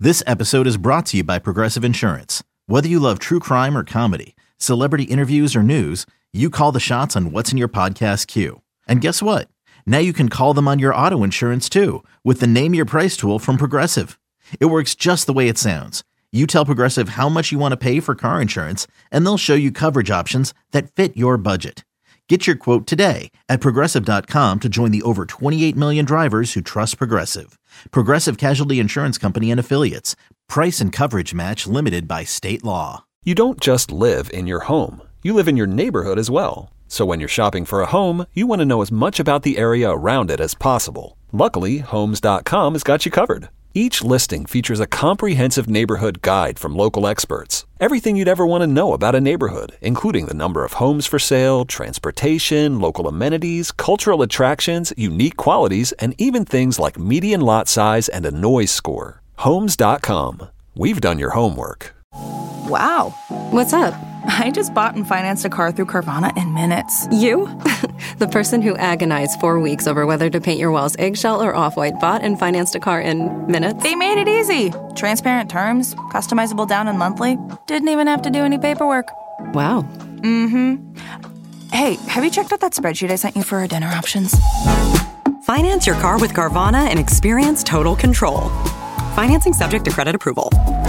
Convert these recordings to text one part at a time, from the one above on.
This episode is brought to you by Progressive Insurance. Whether you love true crime or comedy, celebrity interviews or news, you call the shots on what's in your podcast queue. And guess what? Now you can call them on your auto insurance too with the Name Your Price tool from Progressive. It works just the way it sounds. You tell Progressive how much you want to pay for car insurance, and they'll show you coverage options that fit your budget. Get your quote today at Progressive.com to join the over 28 million drivers who trust Progressive. Progressive Casualty Insurance Company and Affiliates. Price and coverage match limited by state law. You don't just live in your home. You live in your neighborhood as well. So when you're shopping for a home, you want to know as much about the area around it as possible. Luckily, Homes.com has got you covered. Each listing features a comprehensive neighborhood guide from local experts. Everything you'd ever want to know about a neighborhood, including the number of homes for sale, transportation, local amenities, cultural attractions, unique qualities, and even things like median lot size and a noise score. Homes.com. We've done your homework. Wow. What's up? I just bought and financed a car through Carvana in minutes. You? The person who agonized 4 weeks over whether to paint your walls eggshell or off-white bought and financed a car in minutes? They made it easy. Transparent terms, customizable down and monthly. Didn't even have to do any paperwork. Wow. Mm-hmm. Hey, have you checked out that spreadsheet I sent you for our dinner options? Finance your car with Carvana and experience total control. Financing subject to credit approval.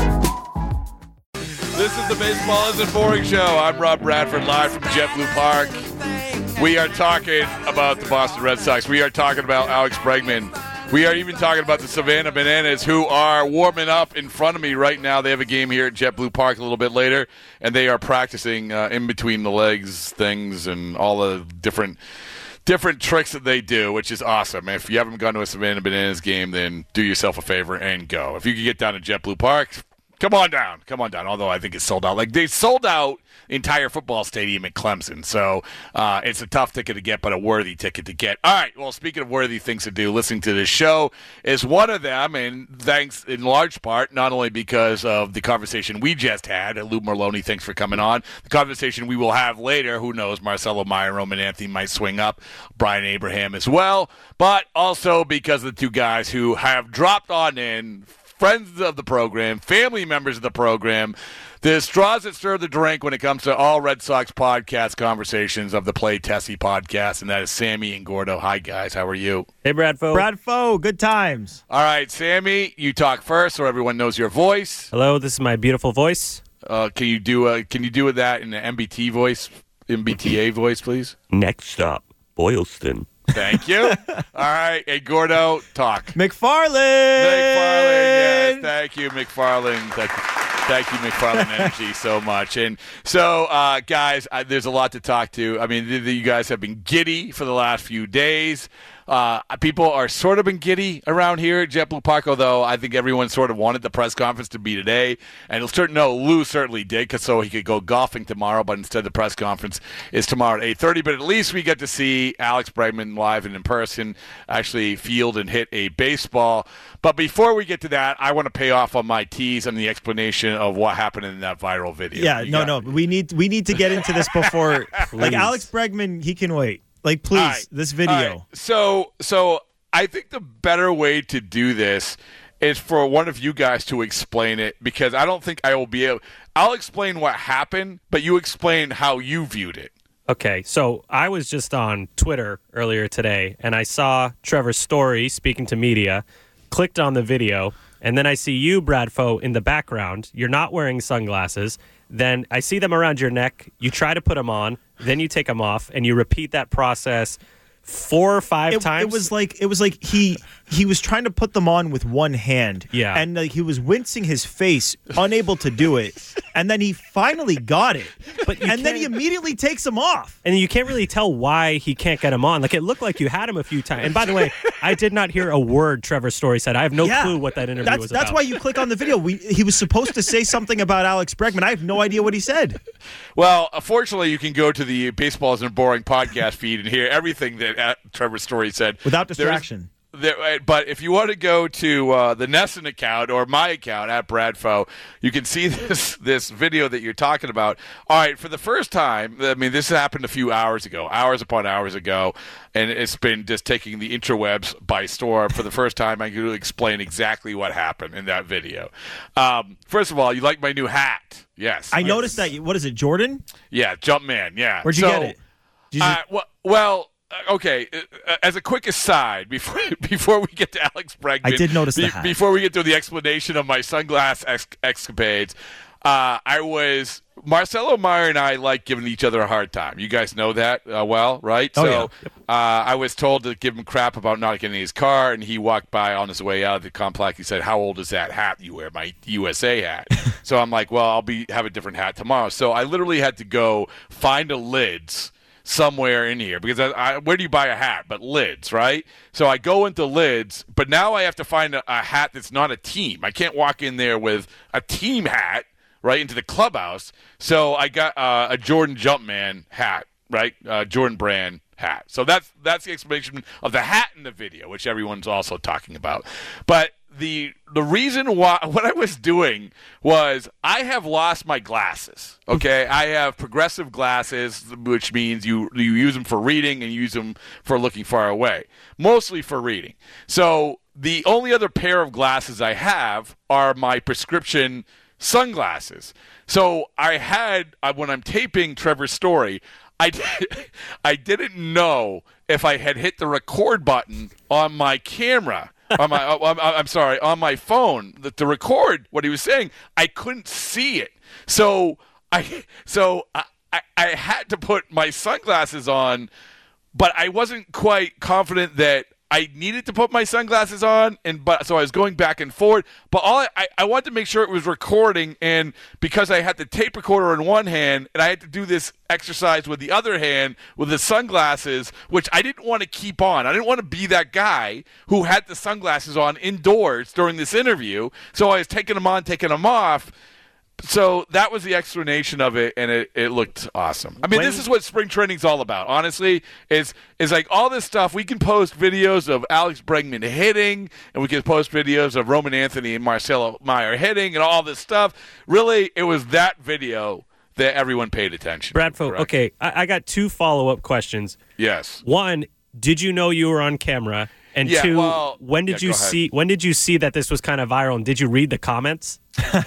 This is the Baseball Isn't Boring Show. I'm Rob Bradford, live from JetBlue Park. We are talking about the Boston Red Sox. We are talking about Alex Bregman. We are even talking about the Savannah Bananas, who are warming up in front of me right now. They have a game here at JetBlue Park a little bit later, and they are practicing in between the legs things and all the different tricks that they do, which is awesome. If you haven't gone to a Savannah Bananas game, then do yourself a favor and go. If you can get down to JetBlue Park, come on down. Although I think it's sold out. Like, they sold out entire football stadium at Clemson. So it's a tough ticket to get, but a worthy ticket to get. All right. Well, speaking of worthy things to do, listening to this show is one of them. And thanks in large part, not only because of the conversation we just had. Lou Merloni, thanks for coming on. The conversation we will have later. Who knows? Marcelo Meyer, Roman Anthony might swing up. Brian Abraham as well. But also because of the two guys who have dropped on in, friends of the program, family members of the program, the straws that stir the drink when it comes to all Red Sox podcast conversations of the Play Tessie podcast, and that is Sammy and Gordo. Hi, guys. How are you? Hey, Bradfo. Bradfo, good times. All right, Sammy, you talk first so everyone knows your voice. Hello, this is my beautiful voice. Can you do that in the MBTA voice, please? Next stop, Boylston. Thank you. All right. Hey, Gordo, talk. McFarland, yes. Thank you, McFarland. Thank you, McFarland Energy, so much. And so, guys, there's a lot to talk to. I mean, you guys have been giddy for the last few days. People are sort of been giddy around here at JetBlue Park, although I think everyone sort of wanted the press conference to be today. And Lou certainly did, so he could go golfing tomorrow, but instead the press conference is tomorrow at 8:30. But at least we get to see Alex Bregman live and in person, actually field and hit a baseball. But before we get to that, I want to pay off on my tease and the explanation of what happened in that viral video. Yeah, no. We need to get into this before. Like, Alex Bregman, he can wait. Like, please, right. This video. Right. So I think the better way to do this is for one of you guys to explain it, because I don't think I will be able. I'll explain what happened, but you explain how you viewed it. Okay, so I was just on Twitter earlier today, and I saw Trevor Story speaking to media, clicked on the video, and then I see you, Bradfo, in the background. You're not wearing sunglasses. Then I see them around your neck. You try to put them on. Then you take them off, and you repeat that process 4 or 5 times. It was like he was trying to put them on with one hand. Yeah. And like he was wincing his face, unable to do it. And then he finally got it. Then he immediately takes them off. And you can't really tell why he can't get them on. Like, it looked like you had him a few times. And by the way, I did not hear a word Trevor Story said. I have no clue what that interview was about. That's why you click on the video. He was supposed to say something about Alex Bregman. I have no idea what he said. Well, fortunately, you can go to the Baseball Isn't Boring podcast feed and hear everything that Trevor Story said. Without distraction. but if you want to go to the Nesson account or my account at Bradfo, you can see this video that you're talking about. All right, for the first time, I mean, this happened a few hours upon hours ago, and it's been just taking the interwebs by storm. For the first time, I can explain exactly what happened in that video. First of all, you like my new hat? Yes. I noticed that. What is it, Jordan? Yeah, Jumpman, yeah. Where'd you get it? Okay. As a quick aside, before we get to Alex Bregman, I did notice the hat. Before we get to the explanation of my sunglass escapades, Marcelo Meyer and I like giving each other a hard time. You guys know that well, right? Oh, I was told to give him crap about not getting his car, and he walked by on his way out of the complex. He said, "How old is that hat you wear?" My USA hat. So I'm like, "Well, I'll have a different hat tomorrow." So I literally had to go find a Lids somewhere in here, because where do you buy a hat but Lids, right? So I go into Lids, but now I have to find a hat that's not a team. I can't walk in there with a team hat right into the clubhouse. So I got a Jordan Jumpman hat, right? Jordan brand hat. So that's the explanation of the hat in the video, which everyone's also talking about. But the reason why what I was doing was I have lost my glasses. Okay, I have progressive glasses, which means you use them for reading and you use them for looking far away, mostly for reading. So the only other pair of glasses I have are my prescription sunglasses. So when I'm taping Trevor's story, I didn't know if I had hit the record button on my camera. On my phone to record what he was saying. I couldn't see it, so I had to put my sunglasses on, but I wasn't quite confident that I needed to put my sunglasses on, so I was going back and forth. But I wanted to make sure it was recording, and because I had the tape recorder in one hand, and I had to do this exercise with the other hand with the sunglasses, which I didn't want to keep on. I didn't want to be that guy who had the sunglasses on indoors during this interview. So I was taking them on, taking them off. So that was the explanation of it, and it looked awesome. I mean, this is what spring training's all about, honestly, is like all this stuff. We can post videos of Alex Bregman hitting, and we can post videos of Roman Anthony and Marcelo Meyer hitting and all this stuff. Really, it was that video that everyone paid attention. Bradfo, okay, I got two follow-up questions. Yes. One, did you know you were on camera? And two, when did you see that this was kind of viral, and did you read the comments?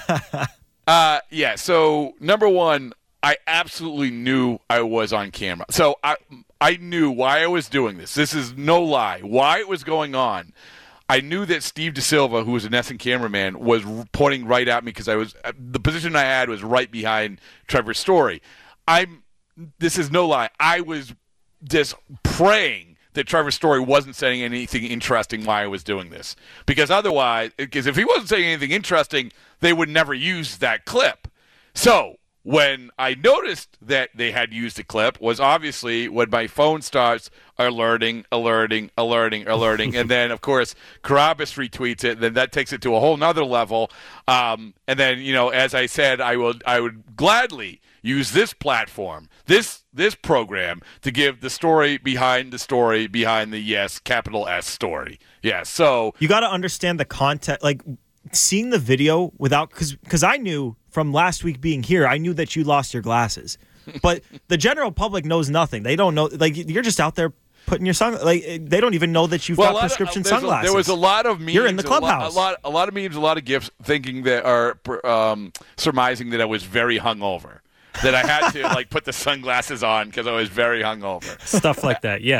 So number one, I absolutely knew I was on camera. So I knew why I was doing this. This is no lie. Why it was going on. I knew that Steve DeSilva, who was an Nesson cameraman, was pointing right at me because the position I had was right behind Trevor's story. This is no lie. I was just praying that Trevor's story wasn't saying anything interesting while I was doing this. Because if he wasn't saying anything interesting, they would never use that clip. So when I noticed that they had used the clip was obviously when my phone starts alerting, and then, of course, Carabas retweets it, and then that takes it to a whole nother level. And then, as I said, I would gladly use this platform, this program, to give the story behind the yes, capital S story. Yeah, so you got to understand the context, like seeing the video without, because I knew from last week being here, I knew that you lost your glasses, but the general public knows nothing. They don't know, like you're just out there putting your they don't even know that you've got prescription sunglasses. There was a lot of memes. You're in the clubhouse. A lot of memes, a lot of gifs thinking that are surmising that I was very hungover. That I had to put the sunglasses on because I was very hungover. Stuff like that, yeah.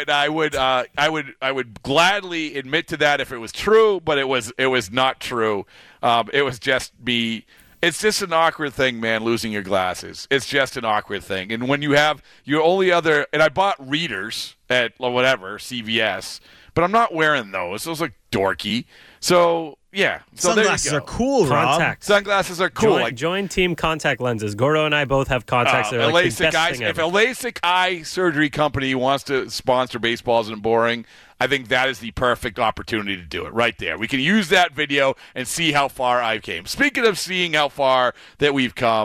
I would gladly admit to that if it was true, but it was not true. It was just me. It's just an awkward thing, man, losing your glasses. It's just an awkward thing. And when you have your only other, and I bought readers at CVS, but I'm not wearing those. Those look dorky. So, yeah. So sunglasses are cool, Rob. Sunglasses are cool. Join Team Contact Lenses. Gordo and I both have contacts. They're the best thing ever. If a LASIK eye surgery company wants to sponsor Baseballs and Boring, I think that is the perfect opportunity to do it right there. We can use that video and see how far I came. Speaking of seeing how far that we've come,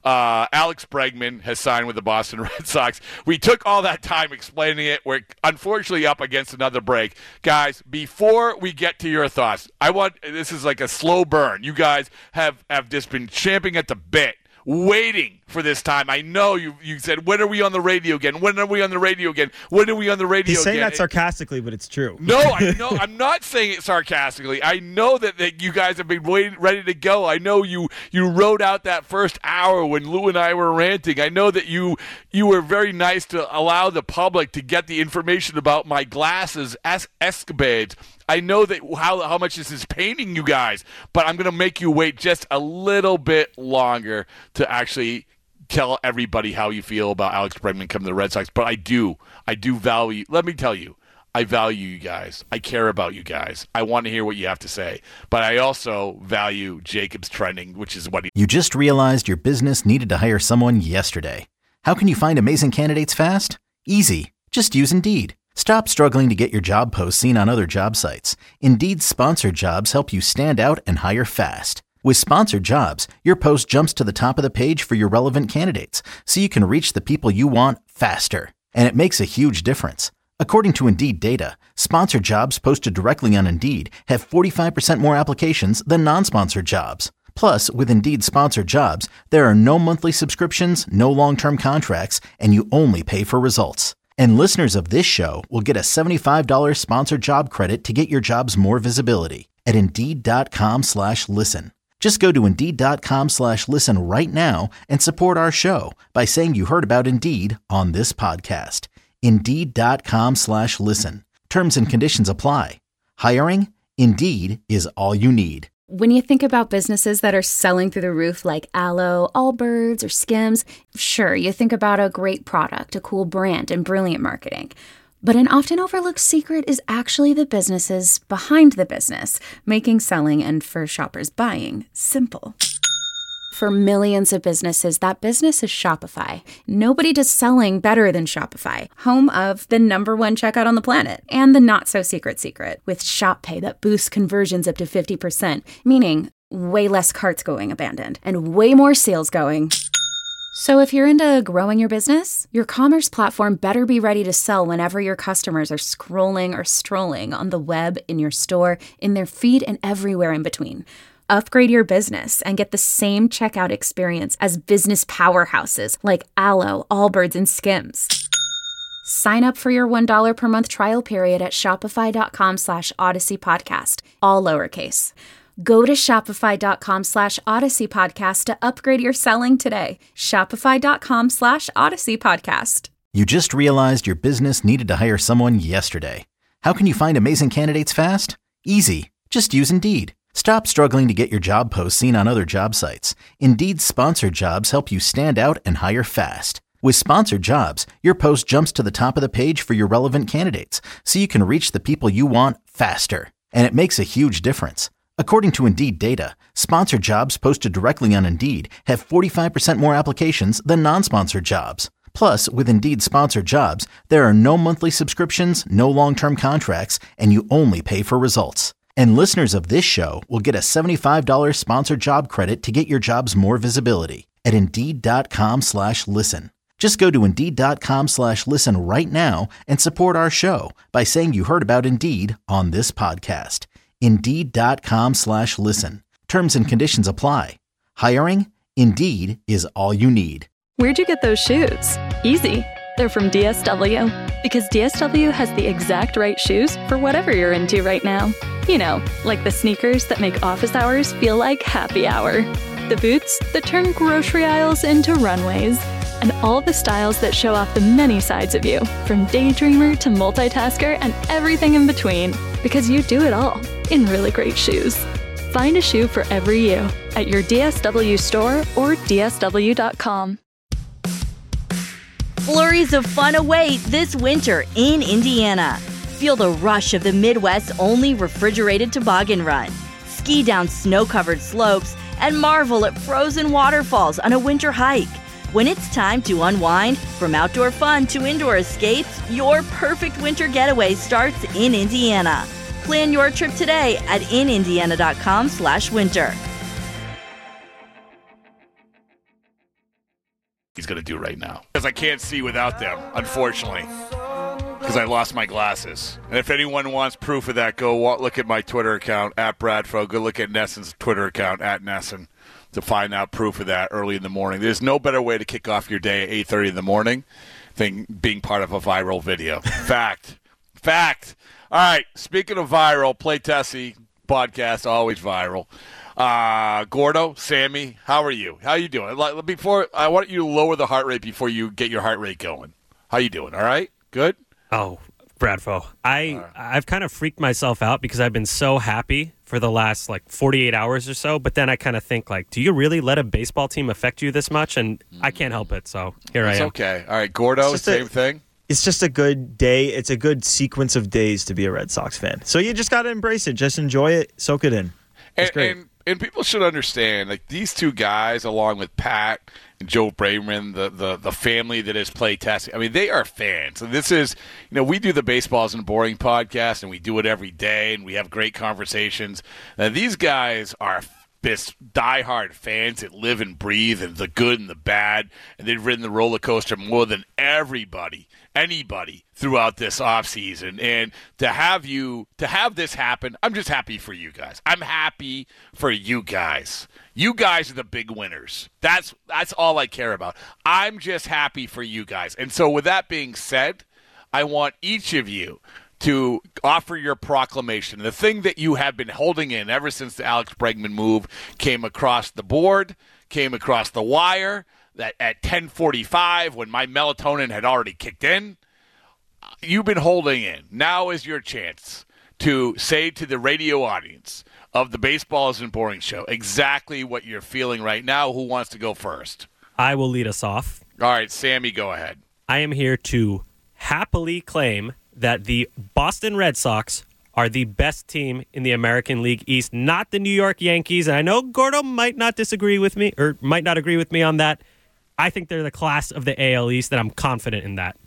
Alex Bregman has signed with the Boston Red Sox. We took all that time explaining it. We're unfortunately up against another break. Guys, before we get to your thoughts, this is like a slow burn. You guys have just been champing at the bit, waiting for this time. I know you said, when are we on the radio again? When are we on the radio again? When are we on the radio again? He's saying that sarcastically, but it's true. No, I know. I'm not saying it sarcastically. I know that you guys have been ready to go. I know you wrote out that first hour when Lou and I were ranting. I know that you were very nice to allow the public to get the information about my glasses escapades. I know that how much this is paining you guys, but I'm going to make you wait just a little bit longer to actually tell everybody how you feel about Alex Bregman coming to the Red Sox. But I do value, let me tell you, I value you guys. I care about you guys. I want to hear what you have to say. But I also value Jacob's trending, which is what You just realized your business needed to hire someone yesterday. How can you find amazing candidates fast? Easy. Just use Indeed. Stop struggling to get your job posts seen on other job sites. Indeed's sponsored jobs help you stand out and hire fast. With sponsored jobs, your post jumps to the top of the page for your relevant candidates, so you can reach the people you want faster. And it makes a huge difference. According to Indeed data, sponsored jobs posted directly on Indeed have 45% more applications than non-sponsored jobs. Plus, with Indeed sponsored jobs, there are no monthly subscriptions, no long-term contracts, and you only pay for results. And listeners of this show will get a $75 sponsored job credit to get your jobs more visibility at Indeed.com/listen. Just go to Indeed.com/listen right now and support our show by saying you heard about Indeed on this podcast. Indeed.com/listen. Terms and conditions apply. Hiring? Indeed is all you need. When you think about businesses that are selling through the roof like Aloe, Allbirds, or Skims, sure, you think about a great product, a cool brand, and brilliant marketing. But an often overlooked secret is actually the businesses behind the business, making selling and for shoppers buying simple. For millions of businesses, that business is Shopify. Nobody does selling better than Shopify, home of the #1 checkout on the planet and the not-so-secret secret with Shop Pay that boosts conversions up to 50%, meaning way less carts going abandoned and way more sales going. So if you're into growing your business, your commerce platform better be ready to sell whenever your customers are scrolling or strolling on the web, in your store, in their feed, and everywhere in between. Upgrade your business and get the same checkout experience as business powerhouses like Aloe, Allbirds, and Skims. Sign up for your $1 per month trial period at shopify.com/Odyssey Podcast, all lowercase. Go to shopify.com/Odyssey Podcast to upgrade your selling today. Shopify.com/Odyssey Podcast. You just realized your business needed to hire someone yesterday. How can you find amazing candidates fast? Easy. Just use Indeed. Stop struggling to get your job posts seen on other job sites. Indeed's sponsored jobs help you stand out and hire fast. With sponsored jobs, your post jumps to the top of the page for your relevant candidates, so you can reach the people you want faster. And it makes a huge difference. According to Indeed data, sponsored jobs posted directly on Indeed have 45% more applications than non-sponsored jobs. Plus, with Indeed sponsored jobs, there are no monthly subscriptions, no long-term contracts, and you only pay for results. And listeners of this show will get a $75 sponsored job credit to get your jobs more visibility at Indeed.com/listen. Just go to Indeed.com/listen right now and support our show by saying you heard about Indeed on this podcast. Indeed.com/listen. Terms and conditions apply. Hiring? Indeed is all you need. Where'd you get those shoes? Easy. They're from DSW. Because DSW has the exact right shoes for whatever you're into right now. You know, like the sneakers that make office hours feel like happy hour. The boots that turn grocery aisles into runways. And all the styles that show off the many sides of you, from daydreamer to multitasker and everything in between. Because you do it all in really great shoes. Find a shoe for every you at your DSW store or DSW.com. Flurries of fun await this winter in Indiana. Feel the rush of the Midwest's only refrigerated toboggan run. Ski down snow-covered slopes and marvel at frozen waterfalls on a winter hike. When it's time to unwind, from outdoor fun to indoor escapes, your perfect winter getaway starts in Indiana. Plan your trip today at inindiana.com/winter. he's going to do right now. Because I can't see without them, unfortunately, because I lost my glasses. And if anyone wants proof of that, go look at my Twitter account, @Bradfo. Go look at Nesson's Twitter account, @Nesson, to find out proof of that early in the morning. There's no better way to kick off your day at 8:30 in the morning than being part of a viral video. Fact. All right, speaking of viral, Play Tessie podcast, always viral. Gordo, Sammy, how are you? How you doing? Before I want you to lower the heart rate before you get your heart rate going. How you doing? All right? Good? Oh, Bradfo, I've kind of freaked myself out because I've been so happy for the last 48 hours or so, but then I kind of think do you really let a baseball team affect you this much? And I can't help it, so here I am. It's okay. All right, Gordo, same thing? It's just a good day. It's a good sequence of days to be a Red Sox fan. So you just got to embrace it. Just enjoy it. Soak it in. It's great. And people should understand, these two guys, along with Pat and Joe Braverman, the family that is Play Tessie, I mean, they are fans. And this is, we do the Baseball Isn't Boring podcast, and we do it every day, and we have great conversations. Now, these guys are diehard fans that live and breathe and the good and the bad, and they've ridden the roller coaster more than anybody throughout this offseason. And to have this happen, I'm just happy for you guys. I'm happy for you guys. You guys are the big winners. That's all I care about. I'm just happy for you guys. And so with that being said, I want each of you to offer your proclamation. The thing that you have been holding in ever since the Alex Bregman move came across the board, came across the wire, that at 10:45 when my melatonin had already kicked in, you've been holding in. Now is your chance to say to the radio audience of the Baseball Isn't Boring show exactly what you're feeling right now. Who wants to go first? I will lead us off. All right, Sammy, go ahead. I am here to happily claim that the Boston Red Sox are the best team in the American League East, not the New York Yankees. And I know Gordo might not disagree with me or might not agree with me on that. I think they're the class of the AL East, and I'm confident in that.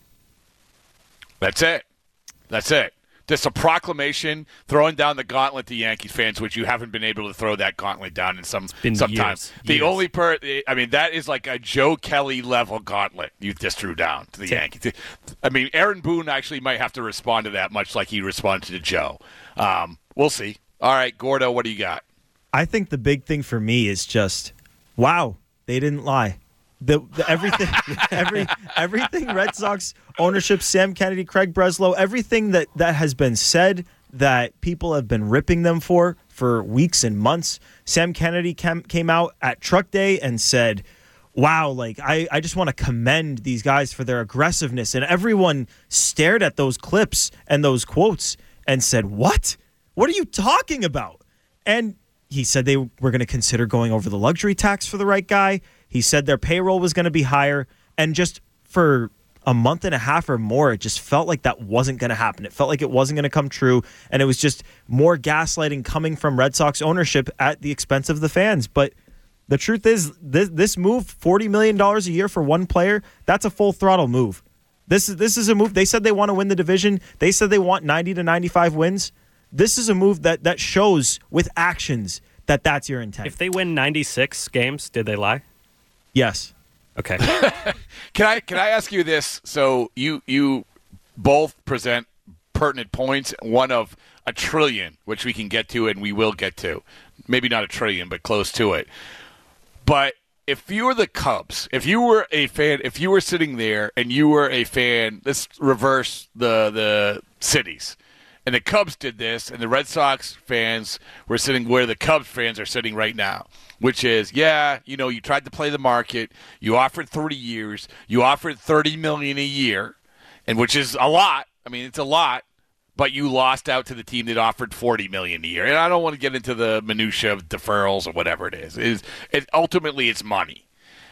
That's it. Just a proclamation, throwing down the gauntlet to Yankees fans, which you haven't been able to throw that gauntlet down in sometimes. The only that is like a Joe Kelly level gauntlet you just threw down to the Yankees. I mean, Aaron Boone actually might have to respond to that, much like he responded to Joe. We'll see. All right, Gordo, what do you got? I think the big thing for me is just, wow, they didn't lie. Everything Red Sox ownership, Sam Kennedy, Craig Breslow, everything that has been said that people have been ripping them for weeks and months. Sam Kennedy came out at Truck Day and said, wow, I just want to commend these guys for their aggressiveness. And everyone stared at those clips and those quotes and said, what? What are you talking about? And he said they were going to consider going over the luxury tax for the right guy. He said their payroll was going to be higher. And just for a month and a half or more, it just felt like that wasn't going to happen. It felt like it wasn't going to come true. And it was just more gaslighting coming from Red Sox ownership at the expense of the fans. But the truth is, this move, $40 million a year for one player, that's a full throttle move. This is a move. They said they want to win the division. They said they want 90 to 95 wins. This is a move that shows with actions that that's your intent. If they win 96 games, did they lie? Yes. Okay. Can I ask you this? So you both present pertinent points, one of a trillion, which we can get to and we will get to. Maybe not a trillion, but close to it. But if you were the Cubs, if you were a fan, if you were sitting there and you were a fan, let's reverse the cities. And the Cubs did this, and the Red Sox fans were sitting where the Cubs fans are sitting right now, which is, you tried to play the market. You offered 30 years. You offered $30 million a year, and which is a lot. I mean, it's a lot, but you lost out to the team that offered $40 million a year. And I don't want to get into the minutia of deferrals or whatever it is. Ultimately, it's money.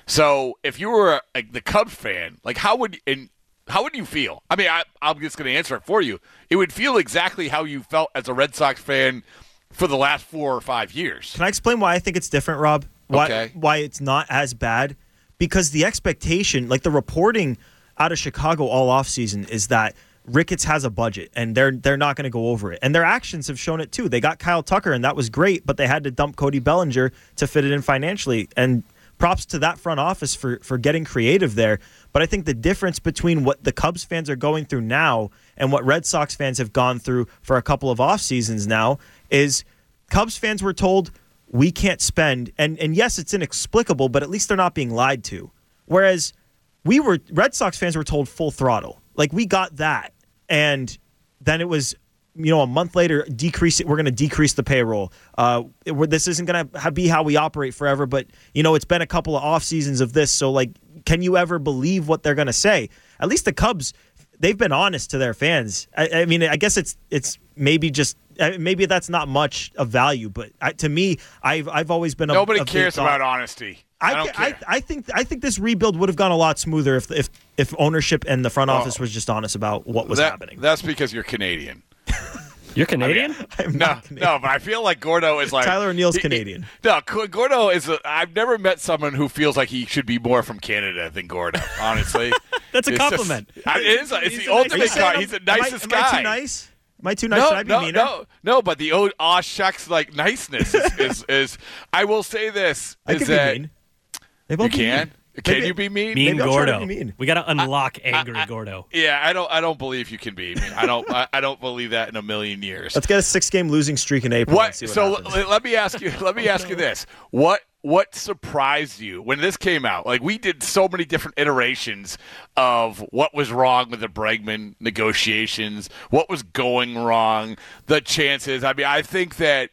So if you were the Cubs fan, how would you feel? I mean, I'm just going to answer it for you. It would feel exactly how you felt as a Red Sox fan for the last 4 or 5 years. Can I explain why I think it's different, Rob? Why it's not as bad? Because the expectation, the reporting out of Chicago all offseason is that Ricketts has a budget, and they're not going to go over it. And their actions have shown it, too. They got Kyle Tucker, and that was great, but they had to dump Cody Bellinger to fit it in financially. And props to that front office for getting creative there. But I think the difference between what the Cubs fans are going through now and what Red Sox fans have gone through for a couple of off seasons now is Cubs fans were told we can't spend, and yes, it's inexplicable, but at least they're not being lied to. Whereas Red Sox fans were told full throttle. Like, we got that. And then it was, a month later, we're going to decrease the payroll. This isn't going to be how we operate forever, but, it's been a couple of off seasons of this. So, like, can you ever believe what they're going to say? At least the Cubs, they've been honest to their fans. I mean, I guess it's maybe just, maybe that's not much of value, but to me, I've always been nobody cares about honesty. I think this rebuild would have gone a lot smoother if ownership and the front office was just honest about what was happening. That's because you're Canadian. You're Canadian? I'm not Canadian. No, but I feel like Gordo is like Tyler O'Neill's Canadian. Gordo is. I've never met someone who feels like he should be more from Canada than Gordo. Honestly, that's a compliment. It's the ultimate guy. He's the nicest guy. Am I too nice? Am I too nice? Should I be meaner? No. But the old aw shucks like niceness is. I will say this: I can be mean. You can. Can you be mean? Mean Gordo. We got to unlock angry Gordo. Yeah, I don't believe you can be mean. I don't believe that in a million years. Let's get a 6-game losing streak in April. And see what happens. Let me ask you this: What surprised you when this came out? Like, we did so many different iterations of what was wrong with the Bregman negotiations, what was going wrong, the chances. I mean, I think that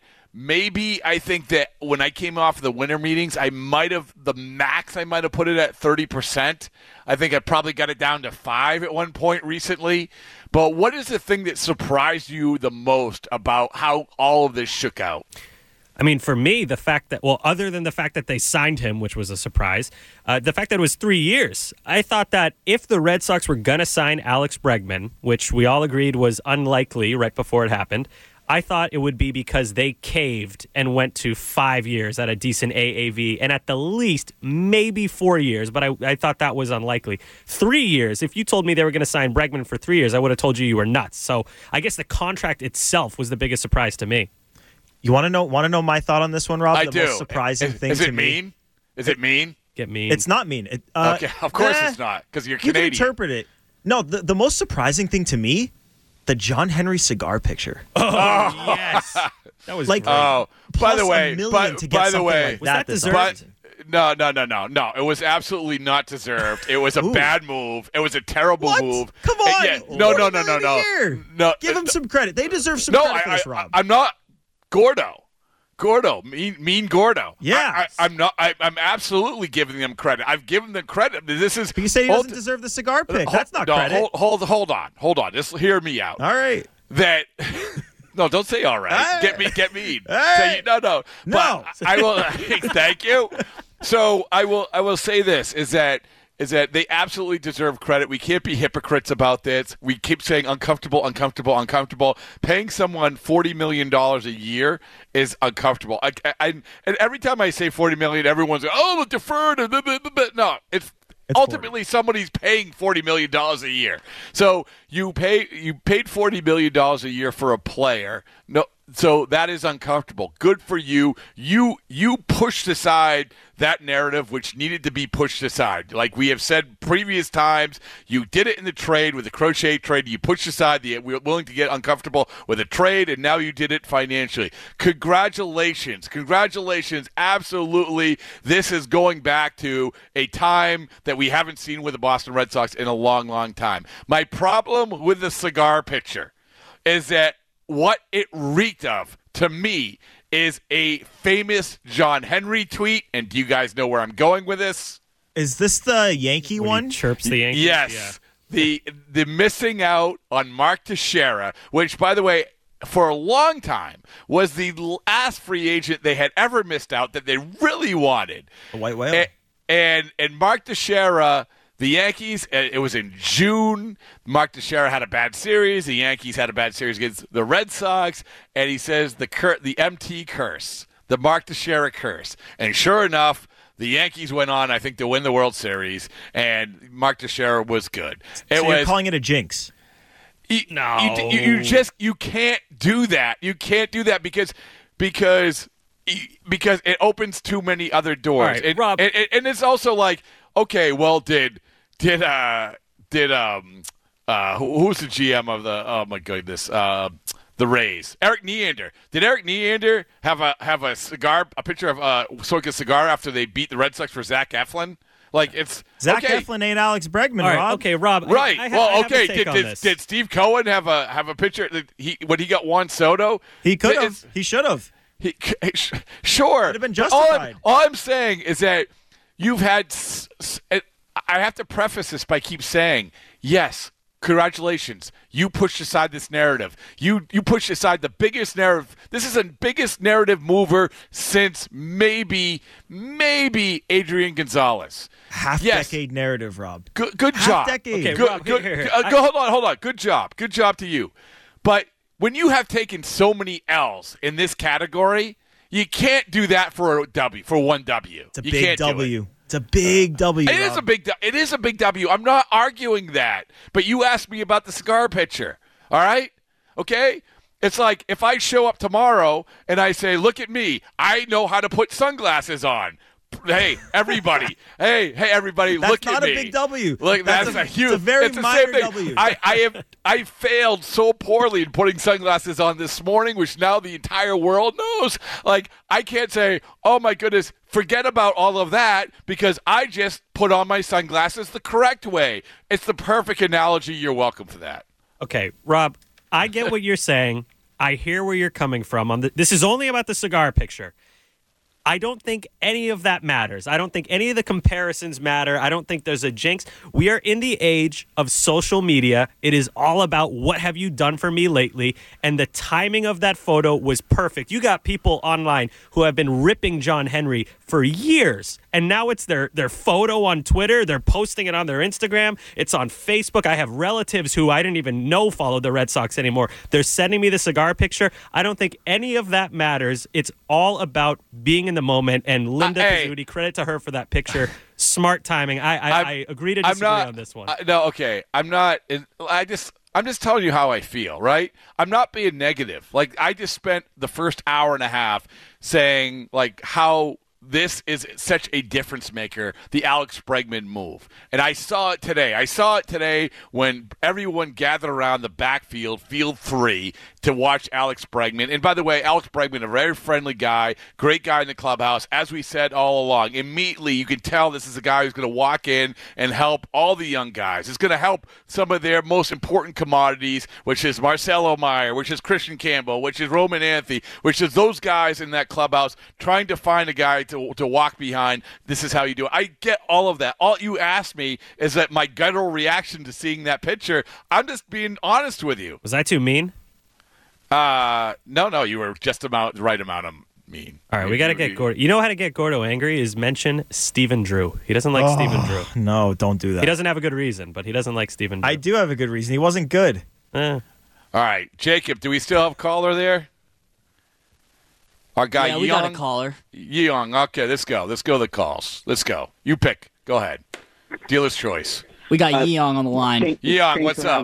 when I came off the winter meetings, I might have put it at 30%. I think I probably got it down to 5 at one point recently. But what is the thing that surprised you the most about how all of this shook out? I mean, for me, the fact that, other than the fact that they signed him, which was a surprise, the fact that it was 3 years. I thought that if the Red Sox were going to sign Alex Bregman, which we all agreed was unlikely right before it happened, I thought it would be because they caved and went to 5 years at a decent AAV, and at the least, maybe 4 years, but I thought that was unlikely. 3 years, if you told me they were going to sign Bregman for 3 years, I would have told you were nuts. So I guess the contract itself was the biggest surprise to me. You want to know my thought on this one, Rob? I the do. Most surprising thing to me. Is it mean? Is it mean? Get mean. It's not mean. Okay, of course it's not, because you're Canadian. You can interpret it. No, the most surprising thing to me, the John Henry cigar picture. Oh, yes. That was like, great. Oh, by the way, was that deserved? No. It was absolutely not deserved. It was a bad move. It was a terrible move. Come on. No. Give them some credit. They deserve some credit for this, Rob. I'm not. Gordo, mean Gordo. Yeah, I'm not. I'm absolutely giving them credit. I've given them credit. This is. But you say he doesn't deserve the cigar pick. That's not credit. Hold on. Just hear me out. All right. That. No, don't say all right. Get mean. Say, no. But I will. Thank you. So I will say this is that they absolutely deserve credit. We can't be hypocrites about this. We keep saying uncomfortable. Paying someone $40 million a year is uncomfortable. And every time I say $40 million, everyone's like, oh, deferred. No, it's ultimately somebody's paying $40 million a year. So you paid $40 million a year for a player. No. So that is uncomfortable. Good for you. You pushed aside that narrative which needed to be pushed aside. Like we have said previous times, you did it in the trade with the Crochet trade. You pushed aside we were willing to get uncomfortable with a trade, and now you did it financially. Congratulations. Absolutely. This is going back to a time that we haven't seen with the Boston Red Sox in a long, long time. My problem with the cigar picture is that what it reeked of, to me, is a famous John Henry tweet. And do you guys know where I'm going with this? Is this the Yankee one? He chirps the Yankees? Yes. Yeah. The missing out on Mark Teixeira, which, by the way, for a long time was the last free agent they had ever missed out that they really wanted. A white whale. And Mark Teixeira... The Yankees, it was in June. Mark Teixeira had a bad series. The Yankees had a bad series against the Red Sox. And he says the MT curse, the Mark Teixeira curse. And sure enough, the Yankees went on, I think, to win the World Series. And Mark Teixeira was good. You're calling it a jinx. No. You can't do that. You can't do that because because it opens too many other doors. All right, Rob. And it's also like, okay, well, did who's the GM of the? Oh my goodness, the Rays, Eric Neander. Did Eric Neander have a cigar, a picture of smoking a cigar after they beat the Red Sox for Zach Eflin? Like it's Zach okay. Eflin ain't Alex Bregman, All right, Rob. okay, Rob. Right. I Well, have a okay. take on this. Did Steve Cohen have a picture that when he got Juan Soto? He could have. He should have. Sure. Could have been But justified. All I'm saying is that you've had. I have to preface this by keep saying, yes, congratulations. You pushed aside this narrative. You pushed aside the biggest narrative. This is the biggest narrative mover since maybe Adrian Gonzalez. Half-decade narrative, Rob. Good job. Half-decade. Okay, Good, Rob, good, here. hold on. Good job to you. But when you have taken so many L's in this category, you can't do that for a W, for one W. It's a You big can't do it. W. It's a big W. It is a big. It is a big W. I'm not arguing that, but you asked me about the cigar picture. All right, okay. It's like if I show up tomorrow and I say, "Look at me. I know how to put sunglasses on." Hey, everybody! hey, everybody! That's look not at a me. big W. Look, that's a huge. It's a very it's the minor same thing. W. I failed so poorly in putting sunglasses on this morning, which now the entire world knows. Like I can't say, "Oh my goodness." Forget about all of that because I just put on my sunglasses the correct way. It's the perfect analogy. You're welcome for that. Okay, Rob, I get what you're saying. I hear where you're coming from. This is only about the cigar picture. I don't think any of that matters. I don't think any of the comparisons matter. I don't think there's a jinx. We are in the age of social media. It is all about what have you done for me lately, and the timing of that photo was perfect. You got people online who have been ripping John Henry for years, and now it's their photo on Twitter. They're posting it on their Instagram. It's on Facebook. I have relatives who I didn't even know followed the Red Sox anymore. They're sending me the cigar picture. I don't think any of that matters. It's all about being in the moment, and Linda Pizzuti, credit to her for that picture. Smart timing. I agree to disagree on this one. No, okay. I'm not. I'm just telling you how I feel, right? I'm not being negative. Like I just spent the first hour and a half saying like how this is such a difference maker, the Alex Bregman move. And I saw it today. I saw it today when everyone gathered around the backfield, field 3, to watch Alex Bregman. And by the way, Alex Bregman, a very friendly guy, great guy in the clubhouse. As we said all along, immediately you can tell this is a guy who's going to walk in and help all the young guys. It's going to help some of their most important commodities, which is Marcelo Meyer, which is Christian Campbell, which is Roman Anthony, which is those guys in that clubhouse trying to find a guy to walk behind. This is how you do it. I get all of that. All you asked me is that my guttural reaction to seeing that picture. I'm just being honest with you. Was I too mean? No, you were just the right amount of mean. All right, we got to get Gordo. You know how to get Gordo angry is mention Stephen Drew. He doesn't like Stephen Drew. No, don't do that. He doesn't have a good reason, but he doesn't like Stephen Drew. I do have a good reason. He wasn't good. All right, Jacob, do we still have a caller there? Our guy we got a caller. Young. Okay, let's go. Let's go to the calls. Let's go. You pick. Go ahead. Dealer's choice. We got Yeong on the line. Yeong, what's up?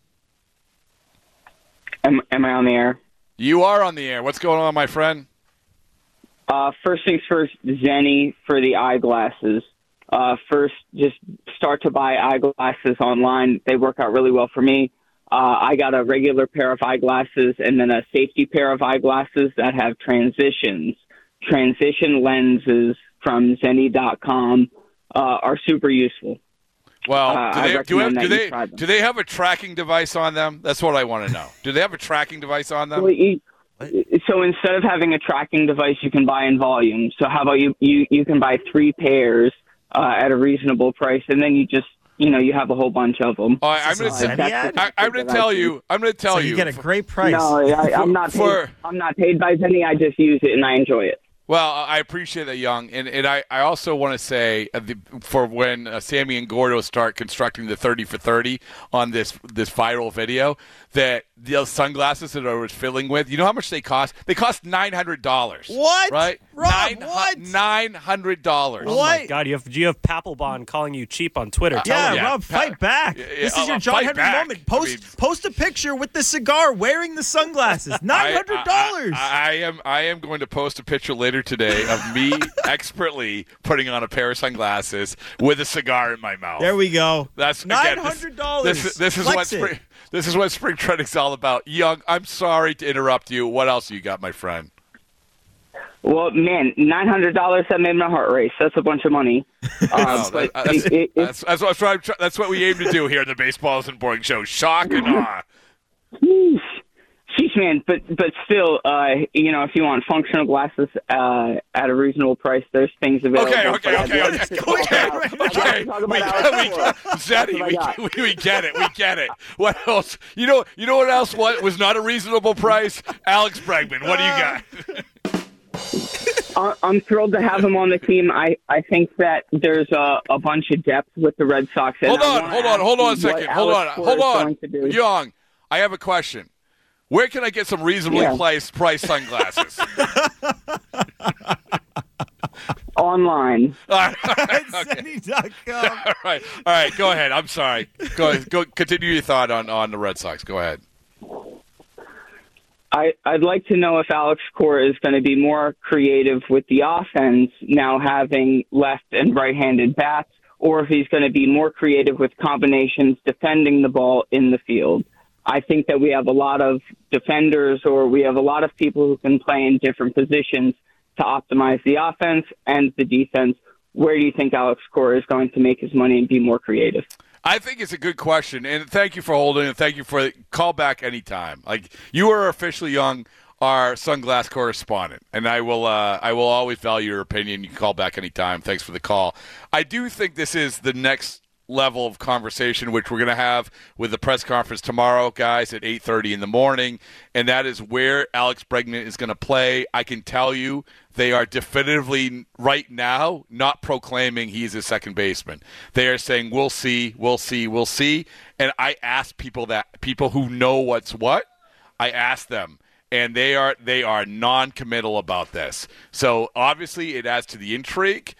Am I on the air? You are on the air. What's going on, my friend? First things first, Zenni for the eyeglasses. First, just start to buy eyeglasses online. They work out really well for me. I got a regular pair of eyeglasses and then a safety pair of eyeglasses that have transitions. Transition lenses from Zenni.com are super useful. Well, do they have a tracking device on them? That's what I want to know. Do they have a tracking device on them? So instead of having a tracking device, you can buy in volume. So how about you can buy 3 pairs at a reasonable price, and then you have a whole bunch of them. I'm going to tell you. You get a great price. No, I'm not paid by Zenni. I just use it and I enjoy it. Well, I appreciate that, Young, and I also want to say for when Sammy and Gordo start constructing the 30 for 30 on this viral video, that the sunglasses that I was filling with, you know how much they cost? They cost $900. What? Right? Rob, what? $900. Oh my God! You have Papelbon calling you cheap on Twitter. Rob, fight back. This is your John Henry moment. Post a picture with the cigar, wearing the sunglasses. $900. I am going to post a picture later today of me expertly putting on a pair of sunglasses with a cigar in my mouth. There we go. That's $900. This is what spring training's all about. Young, I'm sorry to interrupt you. What else you got, my friend? Well, man, $900, that made my heart race. That's a bunch of money. That's what we aim to do here in the Baseball Isn't Boring Show. Shock and awe. Sheesh, man, but still, if you want functional glasses at a reasonable price, there's things available. Okay. Zenny, we get it. What else? You know what else was not a reasonable price? Alex Bregman. What do you got? I'm thrilled to have him on the team. I think that there's a bunch of depth with the Red Sox. Hold on a second. Hold on. Young, I have a question. Where can I get some reasonably priced sunglasses? Online. Zenny.com. All right. Go ahead. I'm sorry. Go continue your thought on the Red Sox. Go ahead. I'd like to know if Alex Cora is going to be more creative with the offense now having left and right-handed bats, or if he's going to be more creative with combinations defending the ball in the field. I think that we have a lot of defenders, or we have a lot of people who can play in different positions to optimize the offense and the defense. Where do you think Alex Cora is going to make his money and be more creative? I think it's a good question, and thank you for holding, and thank you for call back anytime. Like, you are officially Young, our sunglass correspondent, and I will always value your opinion. You can call back anytime. Thanks for the call. I do think this is the next level of conversation, which we're going to have with the press conference tomorrow, guys, at 8:30 in the morning, and that is where Alex Bregman is going to play. I can tell you they are definitively right now not proclaiming he's a second baseman. They are saying, we'll see. And I ask people who know what's what, I ask them, and they are non-committal about this. So obviously it adds to the intrigue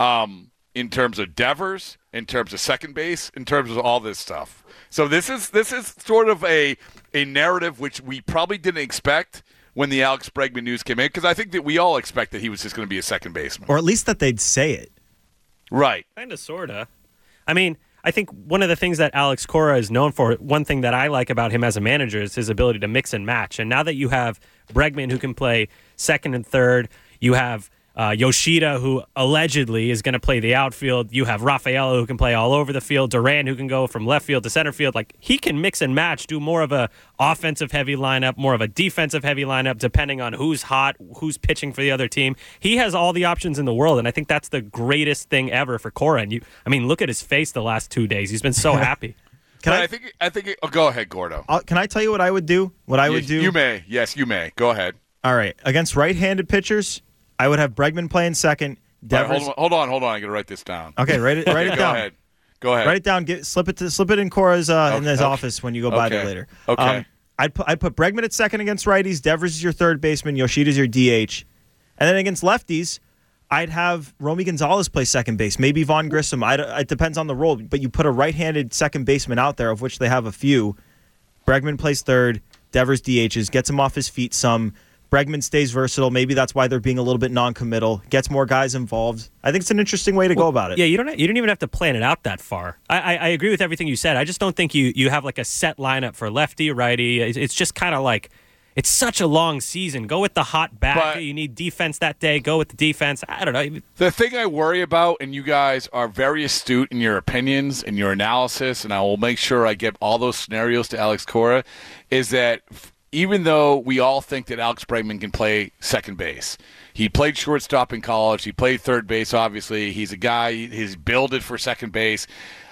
in terms of Devers, in terms of second base, in terms of all this stuff. So this is sort of a narrative which we probably didn't expect when the Alex Bregman news came in, because I think that we all expect that he was just going to be a second baseman. Or at least that they'd say it. Right. Kind of, sort of. I mean, I think one of the things that Alex Cora is known for, one thing that I like about him as a manager is his ability to mix and match. And now that you have Bregman who can play second and third, you have Yoshida, who allegedly is going to play the outfield. You have Rafaela, who can play all over the field. Duran, who can go from left field to center field. Like, he can mix and match, do more of a offensive-heavy lineup, more of a defensive-heavy lineup, depending on who's hot, who's pitching for the other team. He has all the options in the world, and I think that's the greatest thing ever for Cora. And look at his face the last 2 days. He's been so happy. I think. Go ahead, Gordo. Can I tell you what I would do? You may. Yes, you may. Go ahead. All right. Against right-handed pitchers, I would have Bregman playing second. Devers. Right, hold on. I got to write this down. Okay, write it down. Go ahead. Write it down. Slip it in Cora's in his office when you go by there later. Okay. I'd put Bregman at second against righties. Devers is your third baseman. Yoshida's your DH. And then against lefties, I'd have Romy Gonzalez play second base. Maybe Vaughn Grissom. It depends on the role. But you put a right-handed second baseman out there, of which they have a few. Bregman plays third. Devers DHs. Gets him off his feet some. Bregman stays versatile. Maybe that's why they're being a little bit non-committal. Gets more guys involved. I think it's an interesting way to go about it. Yeah, you don't even have to plan it out that far. I agree with everything you said. I just don't think you have like a set lineup for lefty, righty. It's just kind of like, it's such a long season. Go with the hot bat. You need defense that day. Go with the defense. I don't know. The thing I worry about, and you guys are very astute in your opinions and your analysis, and I will make sure I get all those scenarios to Alex Cora, is that even though we all think that Alex Bregman can play second base, he played shortstop in college. He played third base, obviously. He's a guy, he's builded for second base.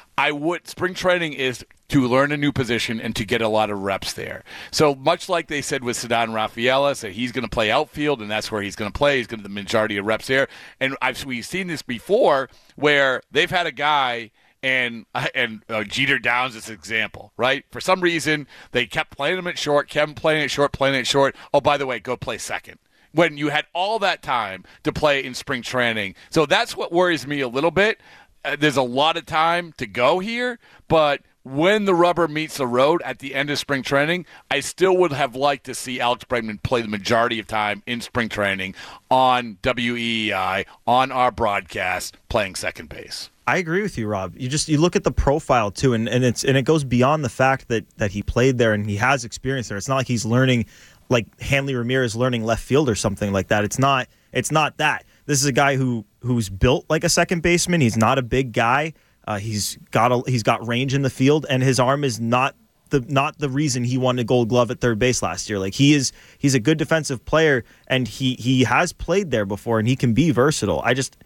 Spring training is to learn a new position and to get a lot of reps there. So much like they said with Ceddanne Rafaela, that he's going to play outfield, and that's where he's going to play. He's going to the majority of reps there. And we've seen this before where they've had a guy And Jeter Downs is an example, right? For some reason, they kept playing him at short, kept playing it short. Oh, by the way, go play second. When you had all that time to play in spring training. So that's what worries me a little bit. There's a lot of time to go here, but when the rubber meets the road at the end of spring training, I still would have liked to see Alex Bregman play the majority of time in spring training on WEEI, on our broadcast, playing second base. I agree with you, Rob. You look at the profile too, and it goes beyond the fact that he played there and he has experience there. It's not like he's learning like Hanley Ramirez learning left field or something like that. It's not that. This is a guy who's built like a second baseman. He's not a big guy. He's got range in the field, and his arm is not the reason he won a Gold Glove at third base last year. Like he's a good defensive player, and he has played there before, and he can be versatile.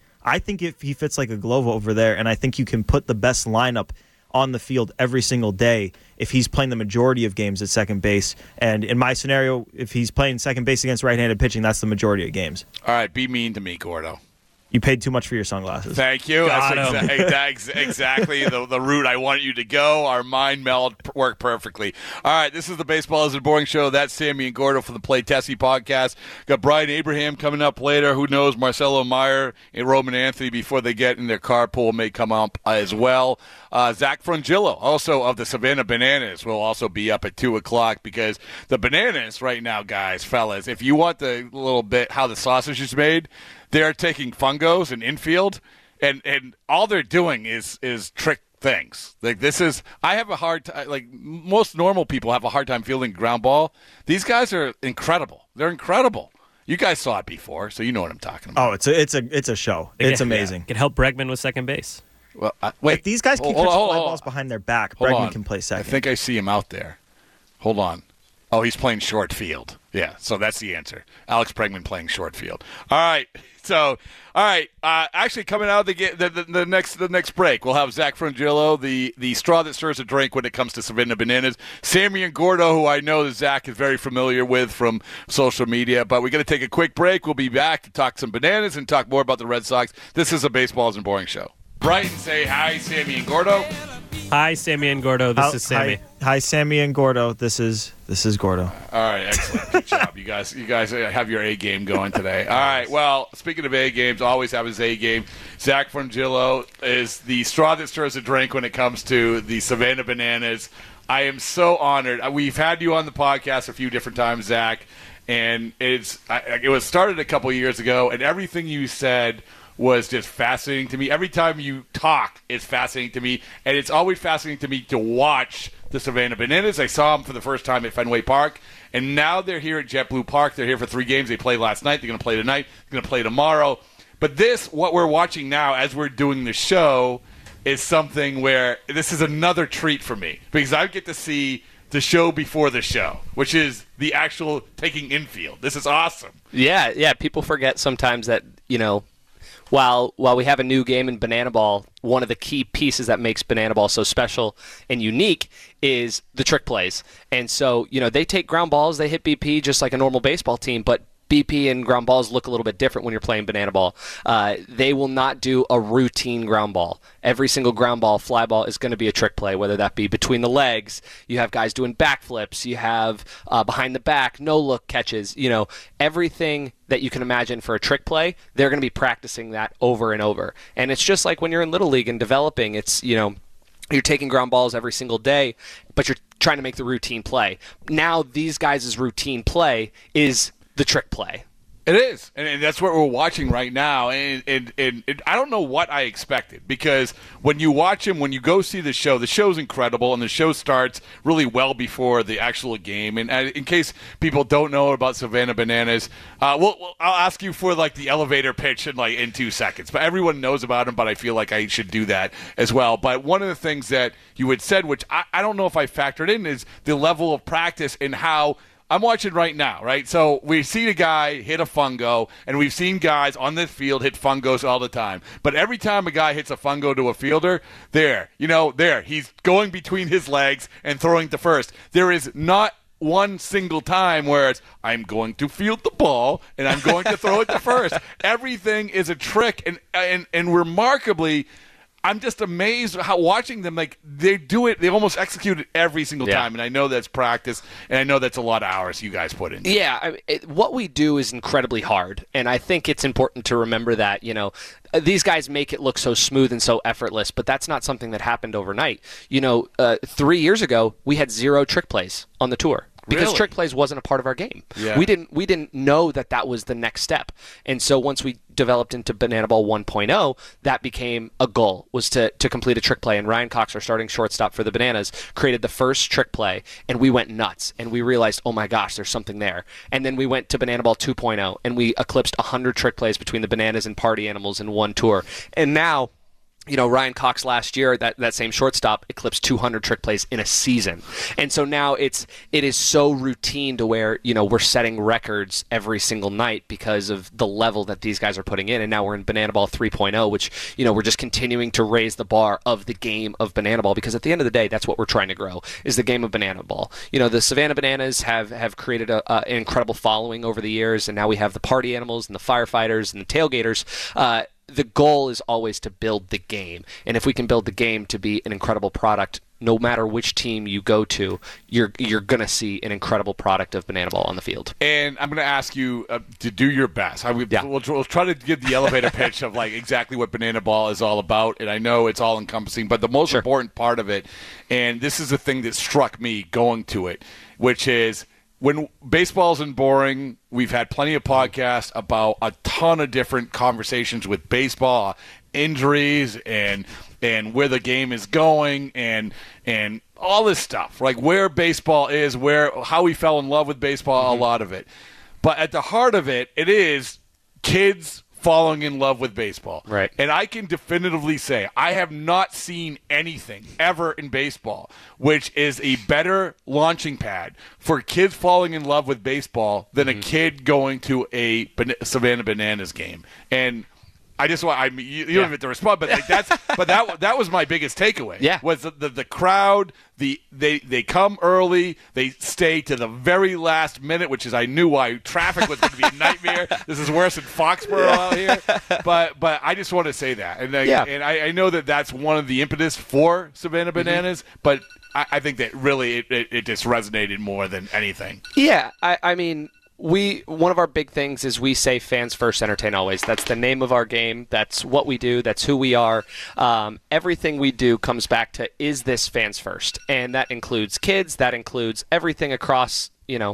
I think if he fits like a glove over there, and I think you can put the best lineup on the field every single day if he's playing the majority of games at second base. And in my scenario, if he's playing second base against right-handed pitching, that's the majority of games. All right, be mean to me, Gordo. You paid too much for your sunglasses. Thank you. That's exactly the route I want you to go. Our mind meld worked perfectly. All right, this is the Baseball Isn't Boring Show. That's Sammy and Gordo for the Play Tessie podcast. Got Brian Abraham coming up later. Who knows? Marcelo Meyer and Roman Anthony before they get in their carpool may come up as well. Zach Frangillo, also of the Savannah Bananas, will also be up at 2 o'clock because the Bananas right now, guys, fellas, if you want the little bit how the sausage is made, they're taking fungos in infield, and all they're doing is trick things. Like I have a hard time, like most normal people have a hard time fielding ground ball. These guys are incredible. They're incredible. You guys saw it before, so you know what I'm talking about. Oh, it's a show. It's amazing. Could help Bregman with second base. Well, wait. If these guys keep pitching fly balls behind their back, Bregman can play second. I think I see him out there. Hold on. Oh, he's playing short field. Yeah, so that's the answer. Alex Bregman playing short field. All right. So, all right. Actually, coming out of the next break, we'll have Zach Frangillo, the straw that stirs a drink when it comes to Savannah Bananas. Sammy and Gordo, who I know that Zach is very familiar with from social media. But we're going to take a quick break. We'll be back to talk some bananas and talk more about the Red Sox. This is a Baseball Isn't Boring Show. Brighton, say hi, Sammy and Gordo. Hi, Sammy and Gordo. This is Sammy. Hi, Sammy and Gordo. This is Gordo. All right, excellent. Good job. You guys have your A game going today. All right. Well, speaking of A games, always have his A game. Zach Frangillo is the straw that stirs a drink when it comes to the Savannah Bananas. I am so honored. We've had you on the podcast a few different times, Zach, and it was started a couple years ago, and everything you said was just fascinating to me. Every time you talk, it's fascinating to me, and it's always fascinating to me to watch the Savannah Bananas. I saw them for the first time at Fenway Park, and now they're here at JetBlue Park. They're here for 3 games. They played last night. They're going to play tonight. They're going to play tomorrow. But what we're watching now as we're doing the show is something where this is another treat for me because I get to see the show before the show, which is the actual taking infield. This is awesome. Yeah. People forget sometimes that, while we have a new game in Banana Ball, one of the key pieces that makes Banana Ball so special and unique is the trick plays. And so, they take ground balls, they hit BP just like a normal baseball team, but BP and ground balls look a little bit different when you're playing Banana Ball. They will not do a routine ground ball. Every single ground ball, fly ball is going to be a trick play, whether that be between the legs. You have guys doing backflips. You have behind the back, no-look catches. Everything that you can imagine for a trick play, they're going to be practicing that over and over. And it's just like when you're in Little League and developing, it's, you're taking ground balls every single day, but you're trying to make the routine play. Now these guys' routine play is the trick play. It is, and that's what we're watching right now. And I don't know what I expected because when you watch him, when you go see the show's incredible, and the show starts really well before the actual game. And in case people don't know about Savannah Bananas, I'll ask you for like the elevator pitch in 2 seconds. But everyone knows about him, but I feel like I should do that as well. But one of the things that you had said, which I don't know if I factored in, is the level of practice and how. I'm watching right now, right? So we've seen a guy hit a fungo, and we've seen guys on this field hit fungos all the time. But every time a guy hits a fungo to a fielder, he's going between his legs and throwing to first. There is not one single time where it's, I'm going to field the ball, and I'm going to throw it to first. Everything is a trick, and remarkably, I'm just amazed how watching them, like, they do it, they almost execute it every single time. And I know that's practice, and I know that's a lot of hours you guys put in. Yeah, what we do is incredibly hard, and I think it's important to remember that, these guys make it look so smooth and so effortless, but that's not something that happened overnight. 3 years ago, we had 0 trick plays on the tour. Because trick plays wasn't a part of our game. Yeah. We didn't know that was the next step. And so once we developed into Banana Ball 1.0, that became a goal, was to complete a trick play. And Ryan Cox, our starting shortstop for the Bananas, created the first trick play, and we went nuts. And we realized, oh my gosh, there's something there. And then we went to Banana Ball 2.0, and we eclipsed 100 trick plays between the Bananas and Party Animals in one tour. And now, Ryan Cox last year, that same shortstop, eclipsed 200 trick plays in a season. And so now it is so routine to where, we're setting records every single night because of the level that these guys are putting in. And now we're in Banana Ball 3.0, which, we're just continuing to raise the bar of the game of Banana Ball, because at the end of the day, that's what we're trying to grow, is the game of Banana Ball. The Savannah Bananas have created an incredible following over the years, and now we have the Party Animals and the Firefighters and the Tailgaters. The goal is always to build the game. And if we can build the game to be an incredible product, no matter which team you go to, you're going to see an incredible product of Banana Ball on the field. And I'm going to ask you to do your best. We'll try to give the elevator pitch of like exactly what Banana Ball is all about. And I know it's all encompassing, but the most important part of it, and this is the thing that struck me going to it, which is, when baseball isn't boring, we've had plenty of podcasts about a ton of different conversations with baseball, injuries and where the game is going and all this stuff, like where baseball is, how we fell in love with baseball, a lot of it. But at the heart of it, it is kids falling in love with baseball. Right. And I can definitively say I have not seen anything ever in baseball which is a better launching pad for kids falling in love with baseball than a kid going to a Savannah Bananas game. And I just want, you don't even have to respond, but like that was my biggest takeaway. Yeah. Was the crowd, they come early, they stay to the very last minute, which is, I knew why traffic was going to be a nightmare. This is worse than Foxborough out here. But I just want to say that. And I know that that's one of the impetus for Savannah Bananas, but I think that really it just resonated more than anything. Yeah. I mean, one of our big things is we say fans first, entertain always. That's the name of our game. That's what we do. That's who we are. Everything we do comes back to, is this fans first? And that includes kids. That includes everything across,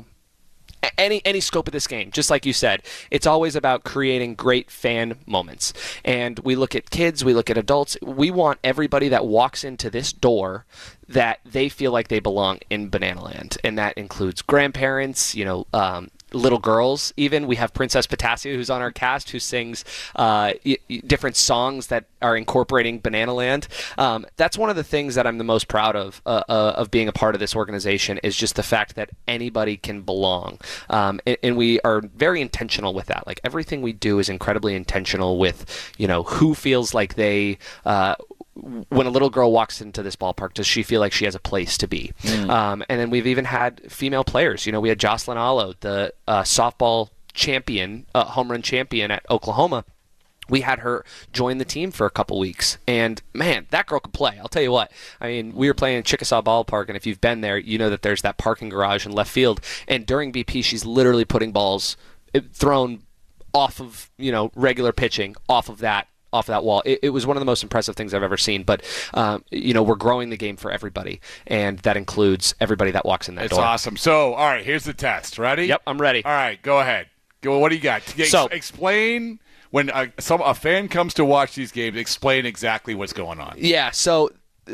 any scope of this game. Just like you said, it's always about creating great fan moments. And we look at kids, we look at adults. We want everybody that walks into this door that they feel like they belong in Bananaland. And that includes grandparents, little girls even. We have Princess Potassia, who's on our cast, who sings different songs that are incorporating Bananaland. That's one of the things that I'm the most proud of being a part of this organization, is just the fact that anybody can belong. And we are very intentional with that. Like, everything we do is incredibly intentional with, who feels like they... when a little girl walks into this ballpark, does she feel like she has a place to be? And then we've even had female players. We had Jocelyn Allo, the softball champion, home run champion at Oklahoma. We had her join the team for a couple weeks. And, man, that girl could play. I'll tell you what. I mean, we were playing in Chickasaw Ballpark, and if you've been there, you know that there's that parking garage in left field. And during BP, she's literally putting balls thrown off of, regular pitching, off of that wall. It was one of the most impressive things I've ever seen. But, we're growing the game for everybody, and that includes everybody that walks in that door. It's awesome. So, all right, here's the test. Ready? Yep, I'm ready. All right, go ahead. What do you got? Explain, when a fan comes to watch these games, explain exactly what's going on. Yeah, so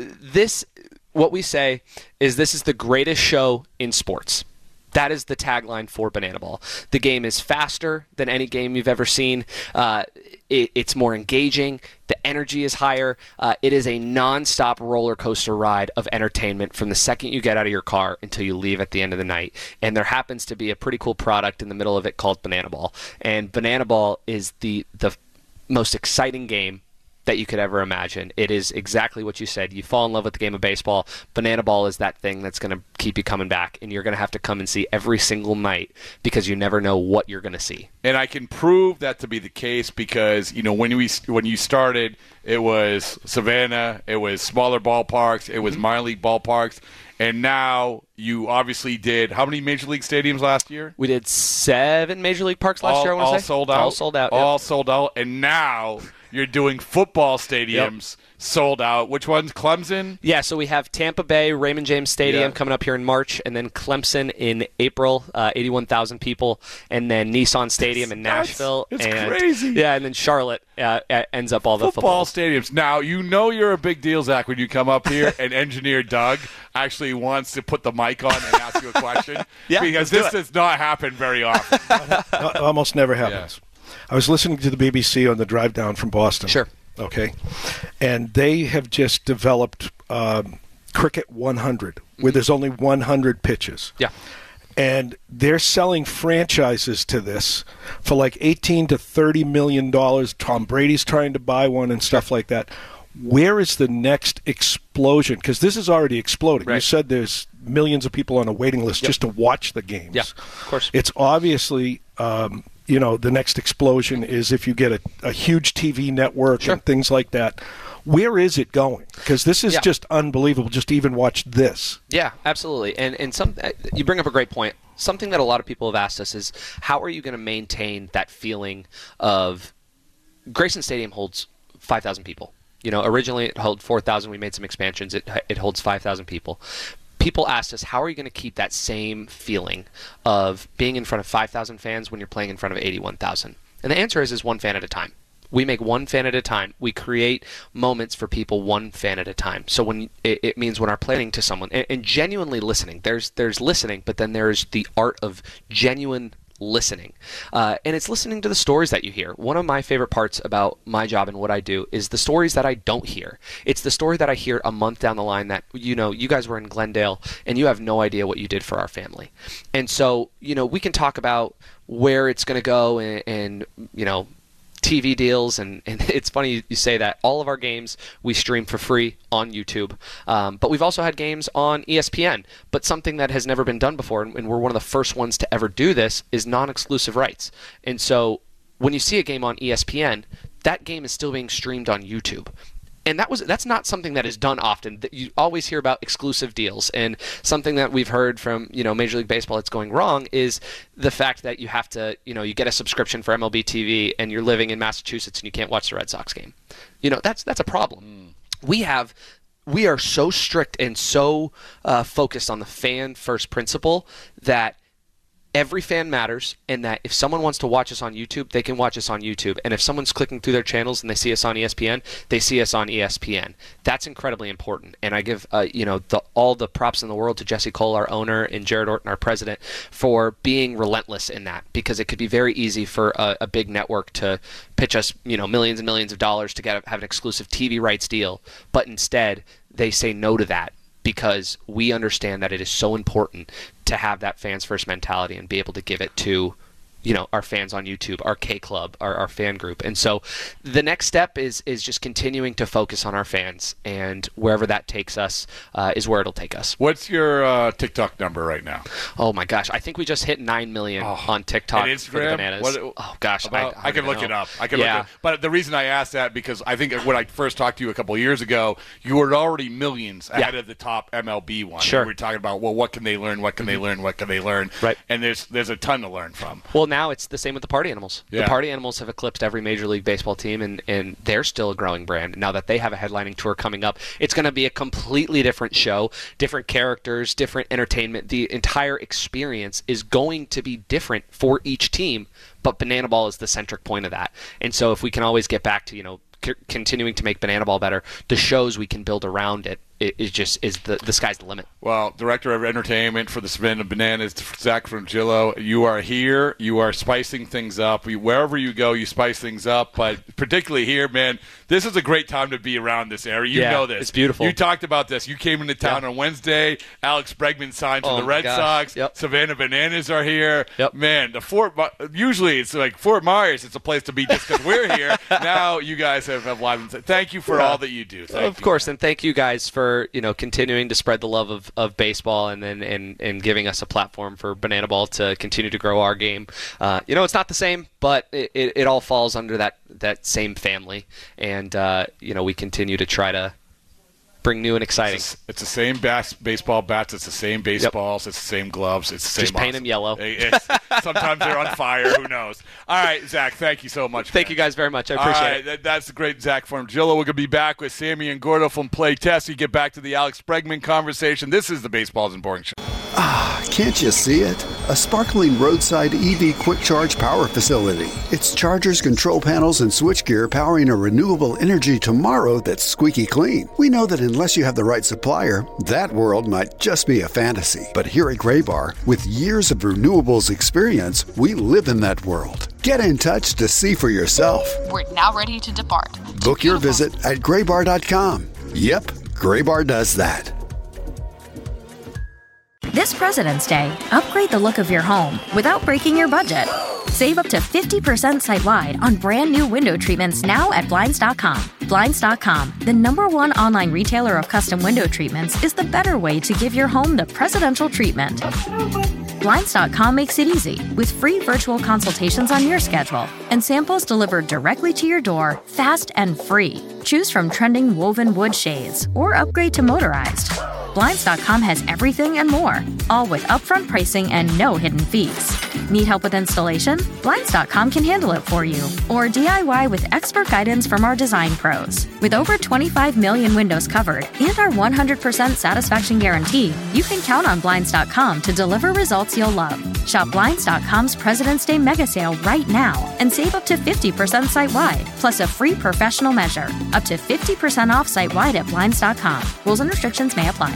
what we say is, this is the greatest show in sports. That is the tagline for Banana Ball. The game is faster than any game you've ever seen. It's more engaging. The energy is higher. It is a nonstop roller coaster ride of entertainment from the second you get out of your car until you leave at the end of the night. And there happens to be a pretty cool product in the middle of it called Banana Ball. And Banana Ball is the most exciting game that you could ever imagine. It is exactly what you said. You fall in love with the game of baseball. Banana Ball is that thing that's going to keep you coming back, and you're going to have to come and see every single night because you never know what you're going to see. And I can prove that to be the case because, when you started, it was Savannah, it was smaller ballparks, it was minor league ballparks, and now you obviously did how many Major League stadiums last year? We did 7 Major League parks last year, I want to say. Sold out? All sold out. All sold out, and now you're doing football stadiums sold out. Which one's Clemson? Yeah, so we have Tampa Bay, Raymond James Stadium coming up here in March, and then Clemson in April, 81,000 people, and then Nissan Stadium in Nashville. It's crazy. Yeah, and then Charlotte ends up all the football stadiums. Now, you're a big deal, Zach, when you come up here, and engineer Doug actually wants to put the mic on and ask you a question. Because this does not happen very often. Almost never happens. Yeah. I was listening to the BBC on the drive down from Boston. Sure. Okay. And they have just developed Cricket 100, where there's only 100 pitches. Yeah. And they're selling franchises to this for like $18 to $30 million. Tom Brady's trying to buy one and stuff like that. Where is the next explosion? Because this is already exploding. Right. You said there's millions of people on a waiting list just to watch the games. Yeah, of course. It's obviously, the next explosion is if you get a huge TV network and things like that. Where is it going? Because this is just unbelievable. Just even watch this. Yeah, absolutely. And you bring up a great point. Something that a lot of people have asked us is, how are you going to maintain that feeling of Grayson Stadium holds 5,000 people. Originally it held 4,000. We made some expansions. It holds 5,000 people. People asked us, how are you going to keep that same feeling of being in front of 5,000 fans when you're playing in front of 81,000? And the answer is one fan at a time. We make one fan at a time. We create moments for people one fan at a time. So when it means when our planning to someone and genuinely listening, there's listening, but then there's the art of genuine listening. And it's listening to the stories that you hear. One of my favorite parts about my job and what I do is the stories that I don't hear. It's the story that I hear a month down the line that, you guys were in Glendale and you have no idea what you did for our family. And so, we can talk about where it's going to go and TV deals, and it's funny you say that. All of our games we stream for free on YouTube, but we've also had games on ESPN. But something that has never been done before, and we're one of the first ones to ever do this, is non-exclusive rights. And so when you see a game on ESPN, that game is still being streamed on YouTube. And that's not something that is done often. You always hear about exclusive deals, and something that we've heard from Major League Baseball that's going wrong is the fact that you have to you get a subscription for MLB TV and you're living in Massachusetts and you can't watch the Red Sox game. That's a problem. We are so strict and so focused on the fan first principle that every fan matters, and that if someone wants to watch us on YouTube, they can watch us on YouTube. And if someone's clicking through their channels and they see us on ESPN, they see us on ESPN. That's incredibly important. And I give all the props in the world to Jesse Cole, our owner, and Jared Orton, our president, for being relentless in that, because it could be very easy for a big network to pitch us millions and millions of dollars to have an exclusive TV rights deal. But instead, they say no to that, because we understand that it is so important to have that fans first mentality and be able to give it to our fans on YouTube, our K Club, our fan group. And so the next step is just continuing to focus on our fans, and wherever that takes us is where it'll take us. What's your TikTok number right now? Oh my gosh, I think we just hit 9 million on TikTok and Instagram, for the Bananas. Oh gosh, I can look it up. But the reason I asked that, because I think when I first talked to you a couple of years ago, you were already millions ahead of the top MLB one. Sure. We were talking about, what can they learn? What can they learn? What can they learn? Right. And there's a ton to learn from. Well, now it's the same with the Party Animals. Yeah. The Party Animals have eclipsed every Major League Baseball team, and they're still a growing brand. Now that they have a headlining tour coming up, it's going to be a completely different show, different characters, different entertainment. The entire experience is going to be different for each team, but Banana Ball is the centric point of that. And so if we can always get back to, continuing to make Banana Ball better, the shows we can build around it the sky's the limit. Well, Director of Entertainment for the Savannah Bananas, Zach Frangillo, you are here. You are spicing things up. Wherever you go, you spice things up. But particularly here, man, this is a great time to be around this area. You know this. It's beautiful. You talked about this. You came into town on Wednesday. Alex Bregman signed to the Red Sox. Yep. Savannah Bananas are here. Yep. Man, usually it's like Fort Myers. It's a place to be just because we're here. Now you guys have live. Thank you for all that you do. Of course, and thank you guys for continuing to spread the love of baseball and giving us a platform for Banana Ball to continue to grow our game. It's not the same, but it all falls under that same family, and we continue to try to bring new and exciting. It's the same baseball bats. It's the same baseballs. Yep. It's the same gloves. It's the same. Just paint them yellow. Sometimes they're on fire. Who knows? All right, Zach. Thank you so much. Thank you guys very much. I appreciate it. That's the great Zach Frangillo. We're going to be back with Sammy and Gordo from Play Test. We get back to the Alex Bregman conversation. This is the Baseballs and Boring Show. Can't you see it? A sparkling roadside EV quick charge power facility. It's chargers, control panels, and switchgear powering a renewable energy tomorrow that's squeaky clean. We know that unless you have the right supplier, that world might just be a fantasy. But here at Graybar, with years of renewables experience, we live in that world. Get in touch to see for yourself. We're now ready to depart. Book your visit at graybar.com. Yep, Graybar does that. This President's Day, upgrade the look of your home without breaking your budget. Save up to 50% site-wide on brand new window treatments now at Blinds.com. Blinds.com, the #1 online retailer of custom window treatments, is the better way to give your home the presidential treatment. Blinds.com makes it easy with free virtual consultations on your schedule and samples delivered directly to your door, fast and free. Choose from trending woven wood shades or upgrade to motorized. Blinds.com has everything and more, all with upfront pricing and no hidden fees. Need help with installation? Blinds.com can handle it for you. Or DIY with expert guidance from our design pros. With over 25 million windows covered and our 100% satisfaction guarantee, you can count on Blinds.com to deliver results you'll love. Shop Blinds.com's President's Day mega sale right now and save up to 50% site-wide, plus a free professional measure. Up to 50% off site-wide at Blinds.com. Rules and restrictions may apply.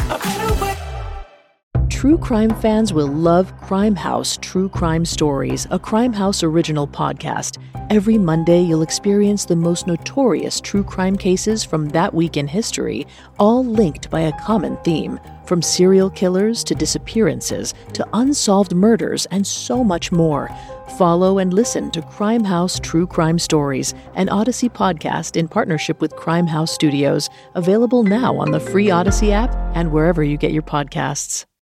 True crime fans will love Crime House True Crime Stories, a Crime House original podcast. Every Monday, you'll experience the most notorious true crime cases from that week in history, all linked by a common theme. From serial killers to disappearances to unsolved murders and so much more. Follow and listen to Crime House True Crime Stories, an Odyssey podcast in partnership with Crime House Studios, available now on the free Odyssey app and wherever you get your podcasts.